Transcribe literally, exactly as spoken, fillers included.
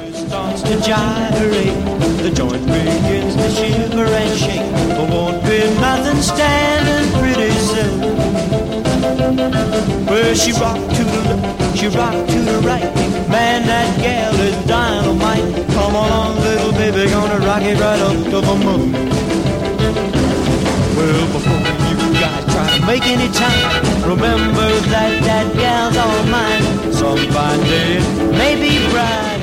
Starts to gyrate, the joint begins to shiver and shake. But won't be nothing standing pretty soon. Well, she rocked to the left, she rocked to the right. Man, that gal is dynamite. Come along, little baby, gonna rock it right up to the moon. Well, before you guys try to make any time, remember that that gal's all mine. Some fine day, maybe bright.